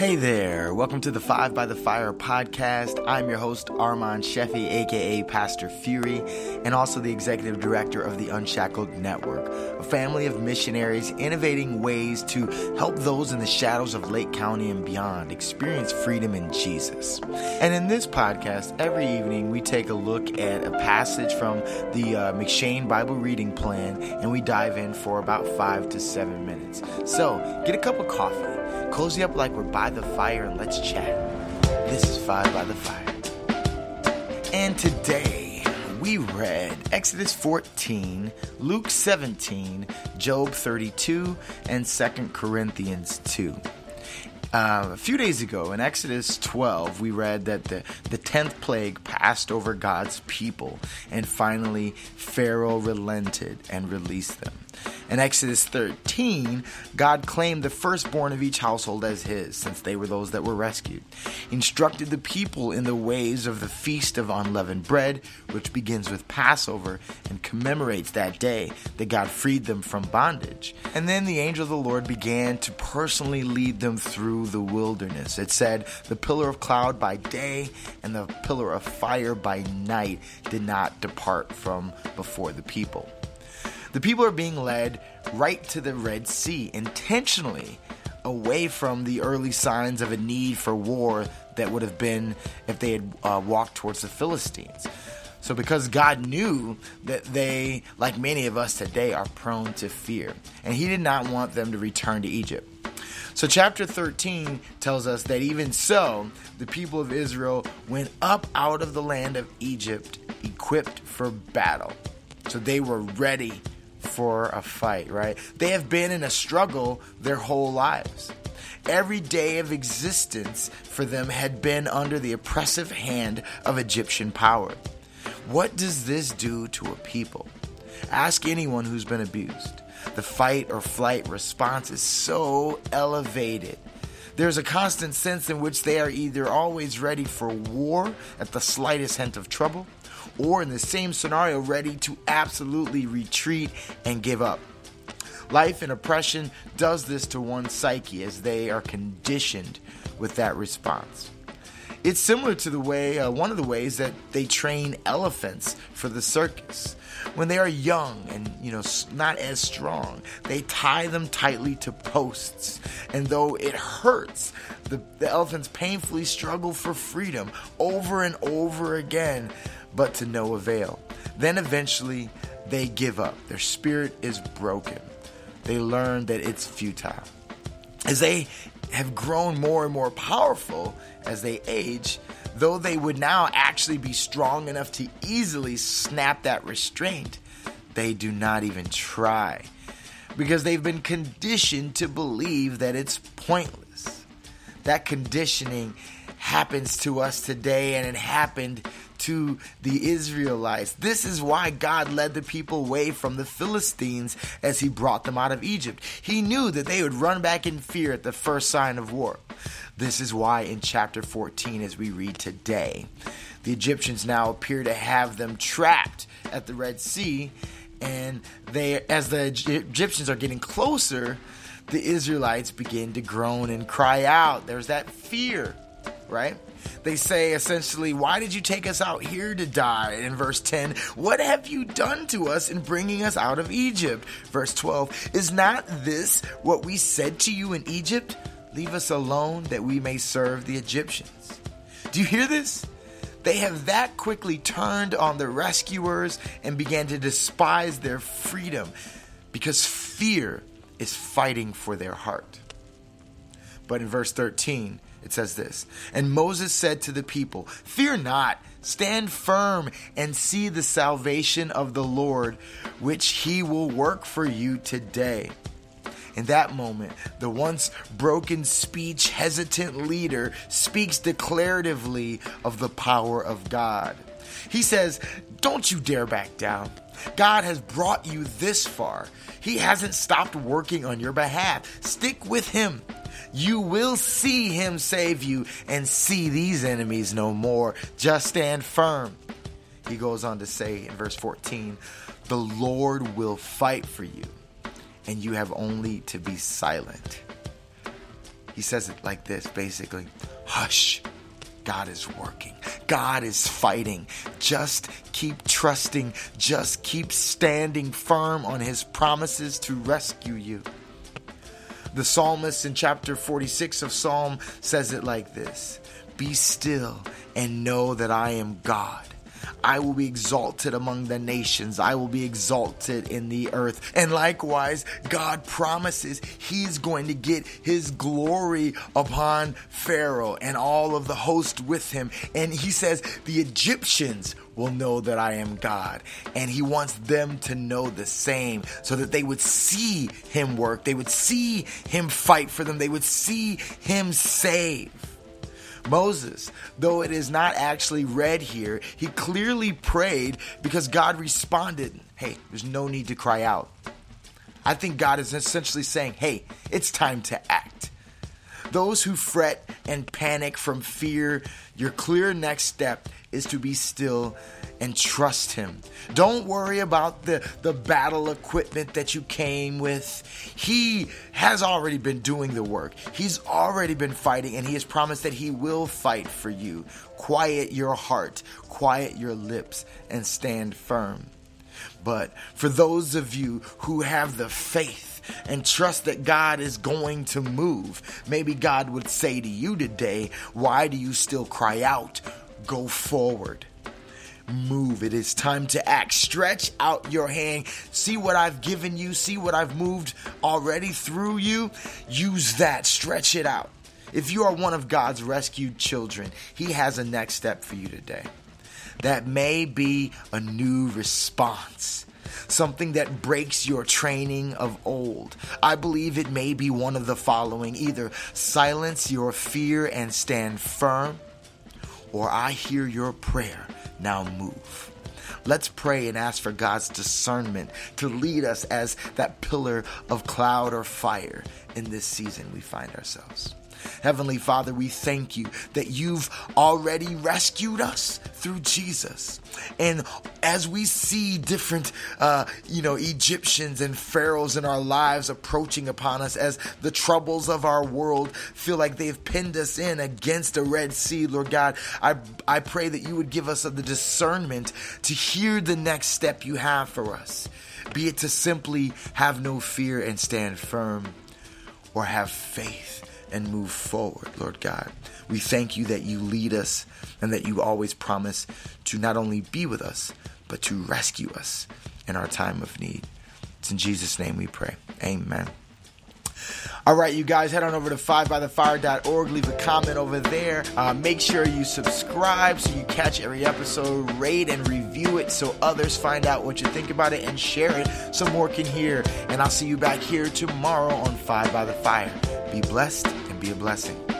Hey there, welcome to the Five by the Fire podcast. I'm your host, Armand Sheffy, aka Pastor Fury, and also the executive director of the Unshackled Network, a family of missionaries innovating ways to help those in the shadows of Lake County and beyond experience freedom in Jesus. And in this podcast, every evening we take a look at a passage from the McShane Bible reading plan, and we dive in for about 5 to 7 minutes. So get a cup of coffee, cozy up like we're by the fire, and let's chat. This is Five by the Fire. And today we read Exodus 14, Luke 17, Job 32, and 2 Corinthians 2. A few days ago in Exodus 12, we read that the 10th plague passed over God's people, and finally Pharaoh relented and released them. In Exodus 13, God claimed the firstborn of each household as his, since they were those that were rescued. He instructed the people in the ways of the Feast of Unleavened Bread, which begins with Passover and commemorates that day that God freed them from bondage. And then the angel of the Lord began to personally lead them through the wilderness. It said, the pillar of cloud by day and the pillar of fire by night did not depart from before the people. The people are being led right to the Red Sea, intentionally away from the early signs of a need for war that would have been if they had walked towards the Philistines. So because God knew that they, like many of us today, are prone to fear, and he did not want them to return to Egypt. So chapter 13 tells us that even so, the people of Israel went up out of the land of Egypt equipped for battle. So they were ready for a fight, right? They have been in a struggle their whole lives. Every day of existence for them had been under the oppressive hand of Egyptian power. What does this do to a people? Ask anyone who's been abused. The fight or flight response is so elevated. There's a constant sense in which they are either always ready for war at the slightest hint of trouble, or in the same scenario, ready to absolutely retreat and give up. Life and oppression does this to one's psyche as they are conditioned with that response. It's similar to the way, one of the ways that they train elephants for the circus. When they are young and, not as strong, they tie them tightly to posts. And though it hurts, the elephants painfully struggle for freedom over and over again, but to no avail. Then eventually they give up. Their spirit is broken. They learn that it's futile. As they have grown more and more powerful as they age, though they would now actually be strong enough to easily snap that restraint, they do not even try because they've been conditioned to believe that it's pointless. That conditioning happens to us today, and it happened to the Israelites. This is why God led the people away from the Philistines as he brought them out of Egypt. He knew that they would run back in fear at the first sign of war. This is why in chapter 14, as we read today, the Egyptians now appear to have them trapped at the Red Sea, and as the Egyptians are getting closer, the Israelites begin to groan and cry out. There's that fear, right? They say essentially, why did you take us out here to die? In verse 10, what have you done to us in bringing us out of Egypt? Verse 12, is not this what we said to you in Egypt? Leave us alone that we may serve the Egyptians. Do you hear this? They have that quickly turned on the rescuers and began to despise their freedom because fear is fighting for their heart. But in verse 13, it says this, and Moses said to the people, fear not, stand firm and see the salvation of the Lord, which he will work for you today. In that moment, the once broken speech, hesitant leader speaks declaratively of the power of God. He says, don't you dare back down. God has brought you this far. He hasn't stopped working on your behalf. Stick with him. You will see him save you and see these enemies no more. Just stand firm. He goes on to say in verse 14, the Lord will fight for you, and you have only to be silent. He says it like this, basically. Hush. God is working. God is fighting. Just keep trusting. Just keep standing firm on his promises to rescue you. The psalmist in chapter 46 of Psalm says it like this. Be still and know that I am God. I will be exalted among the nations. I will be exalted in the earth. And likewise, God promises he's going to get his glory upon Pharaoh and all of the host with him. And he says the Egyptians will know that I am God. And he wants them to know the same so that they would see him work. They would see him fight for them. They would see him save. Moses, though it is not actually read here, he clearly prayed because God responded, hey, there's no need to cry out. I think God is essentially saying, hey, it's time to act. Those who fret and panic from fear, your clear next step is to be still and trust him. Don't worry about the battle equipment that you came with. He has already been doing the work. He's already been fighting, and he has promised that he will fight for you. Quiet your heart, quiet your lips, and stand firm. But for those of you who have the faith and trust that God is going to move, maybe God would say to you today, why do you still cry out? Go forward. Move. It is time to act. Stretch out your hand. See what I've given you. See what I've moved already through you. Use that. Stretch it out. If you are one of God's rescued children, he has a next step for you today. That may be a new response. Something that breaks your training of old. I believe it may be one of the following. Either silence your fear and stand firm, or I hear your prayer, now move. Let's pray and ask for God's discernment to lead us as that pillar of cloud or fire in this season we find ourselves. Heavenly Father, we thank you that you've already rescued us through Jesus. And as we see different, Egyptians and pharaohs in our lives approaching upon us, as the troubles of our world feel like they've pinned us in against a Red Sea, Lord God, I pray that you would give us the discernment to hear the next step you have for us. Be it to simply have no fear and stand firm, or have faith and move forward, Lord God. We thank you that you lead us and that you always promise to not only be with us, but to rescue us in our time of need. It's in Jesus' name we pray. Amen. All right, you guys, head on over to 5bythefire.org. Leave a comment over there. Make sure you subscribe so you catch every episode. Rate and review it so others find out what you think about it, and share it so more can hear. And I'll see you back here tomorrow on 5 by the Fire. Be blessed and be a blessing.